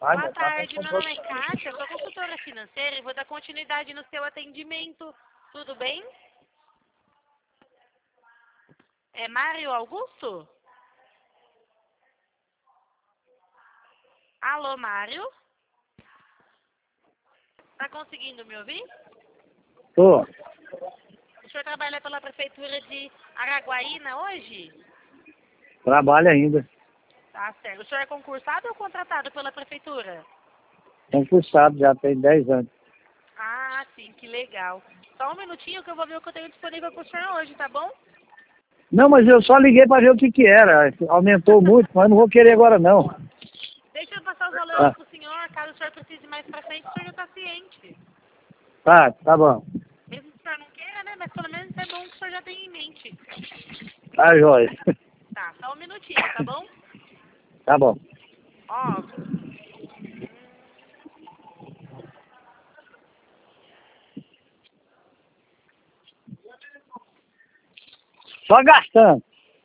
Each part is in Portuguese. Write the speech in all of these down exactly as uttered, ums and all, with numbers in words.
Ai, Boa meu tarde, Deus, meu nome é Kátia, sou consultora financeira e vou dar continuidade no seu atendimento. Tudo bem? É Mário Augusto? Alô, Mário? Tá conseguindo me ouvir? tô. O senhor trabalha pela prefeitura de Araguaína hoje? Trabalho ainda. Tá certo. O senhor é concursado ou contratado pela prefeitura? Concursado, já tem dez anos. Ah, sim, que legal. Só um minutinho que eu vou ver o que eu tenho disponível para o senhor hoje, tá bom? Não, mas eu só liguei para ver o que que era. Aumentou muito, mas não vou querer agora não. Deixa eu passar os valores Ah, para o senhor, caso o senhor precise mais para frente, o senhor já está ciente. tá, tá bom. Mesmo que o senhor não queira, né? Mas pelo menos é bom que o senhor já tenha em mente. Tá, jóia. Tá, só um minutinho, tá bom? Tá bom. Ó, Só gastando.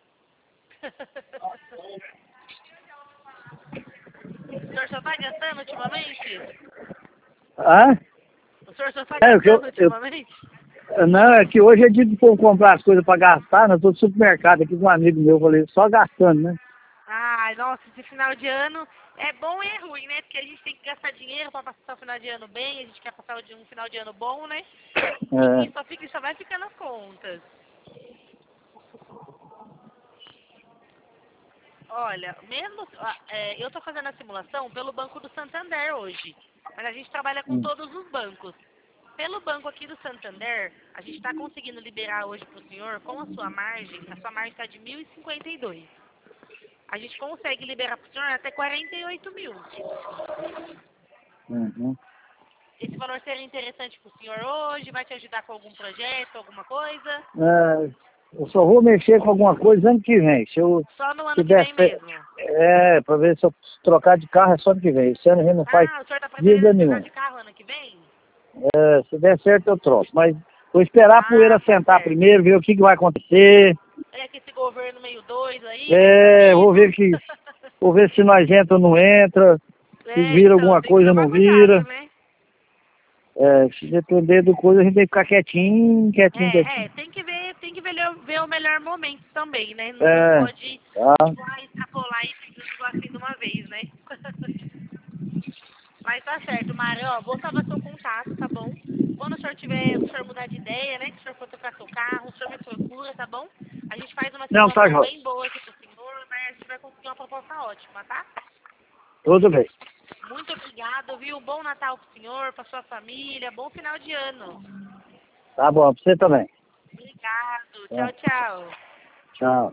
o senhor só tá gastando ultimamente? Hã? O senhor só tá É, o que eu, gastando eu, ultimamente? não, é que hoje é dia de povo comprar as coisas para gastar, né? Eu tô no supermercado aqui com um amigo meu, falei, só gastando, né? Ai, nossa, esse final de ano é bom e é ruim, né? Porque a gente tem que gastar dinheiro pra passar o final de ano bem, a gente quer passar um final de ano bom, né? E É. só, fica, só vai ficando as contas. Olha, mesmo ah, é, eu tô fazendo a simulação pelo Banco do Santander hoje, mas a gente trabalha com Hum. todos os bancos. Pelo banco aqui do Santander, a gente está conseguindo liberar hoje para o senhor, com a sua margem, a sua margem está de mil e cinquenta e dois. A gente consegue liberar para o senhor até quarenta e oito mil. Uhum. Esse valor seria interessante para o senhor hoje? Vai te ajudar com algum projeto, alguma coisa? É, eu só vou mexer com alguma coisa ano que vem. Se eu Só no ano que tiver vem fe... mesmo? É, para ver se eu trocar de carro é só ano que vem. Esse ano a gente não faz Ah, o senhor está vida pretendendo trocar nenhuma. de carro ano que vem? É, se der certo eu troco. Mas vou esperar a poeira Ah, tá sentar certo. primeiro, ver o que, que vai acontecer. É que esse governo meio doido aí, né, que tá É, vou ver vindo. que. Vou ver se nós entra ou não entra, se É, vira então, alguma tem que coisa ou tomar não cuidado, vira. né? É, se depender do coisa, a gente tem que ficar quietinho, quietinho, É, é, quietinho. tem que ver, tem que ver, ver o melhor momento também, né? Não, não É, pode tá. tipo, ah, extrapolar e tudo assim de uma vez, né? Mas tá certo, Mário, ó, vou salvar seu contato, tá bom? Quando o senhor tiver, o senhor mudar de ideia, né? Que o senhor for trocar seu carro, o senhor me procura, tá bom? A gente faz uma Não, tá, simulação Jó. bem boa aqui pro senhor, mas a gente vai conseguir uma proposta ótima, tá? Tudo bem. Muito obrigado, viu? Bom Natal pro senhor, pra sua família, bom final de ano. Tá bom, pra você também. Obrigado, Tá. tchau, tchau. Tchau.